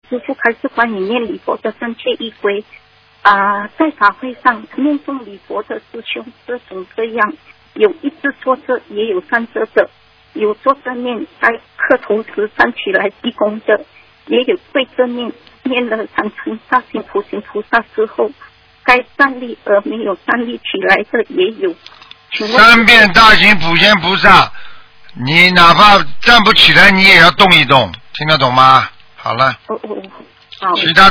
师父开示关于念礼佛的正确依规。在法会上念诵礼佛的师兄各种各样，有一直坐着，也有站着的，有坐着念，在磕头时站起来鞠躬的，也有跪着念，念了3称大行普贤菩萨之后该站立而没有站立起来的也有。 3遍大行普贤菩萨，你哪怕站不起来你也要动一动，听得懂吗？好了。 好。 其他